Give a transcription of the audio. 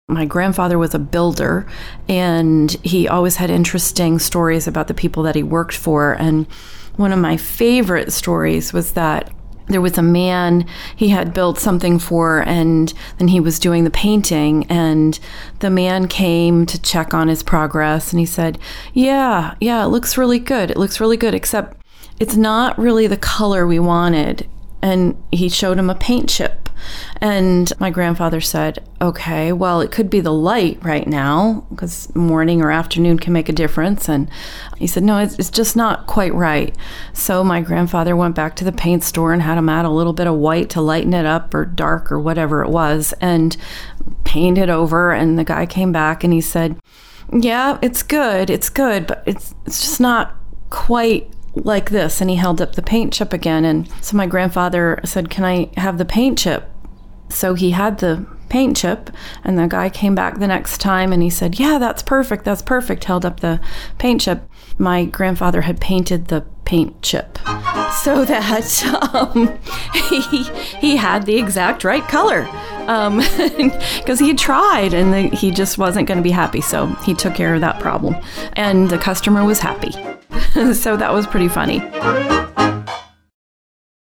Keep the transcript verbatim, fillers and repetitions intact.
My grandfather was a builder, and he always had interesting stories about the people that he worked for. And one of my favorite stories was that there was a man he had built something for, and then he was doing the painting, and the man came to check on his progress, and he said, yeah, yeah, it looks really good. It looks really good, except it's not really the color we wanted. And he showed him a paint chip. And my grandfather said, okay, well, it could be the light right now, because morning or afternoon can make a difference. And he said, no, it's, it's just not quite right. So my grandfather went back to the paint store and had him add a little bit of white to lighten it up, or dark, or whatever it was, and painted over. And the guy came back and he said, yeah, it's good, it's good, but it's it's just not quite like this. And he held up the paint chip again. And so my grandfather said, can I have the paint chip? So he had the paint chip, and the guy came back the next time and he said, yeah, that's perfect, that's perfect, held up the paint chip. My grandfather had painted the paint chip so that um, he, he had the exact right color, because um, he had tried and the, he just wasn't going to be happy. So he took care of that problem, and the customer was happy. So that was pretty funny.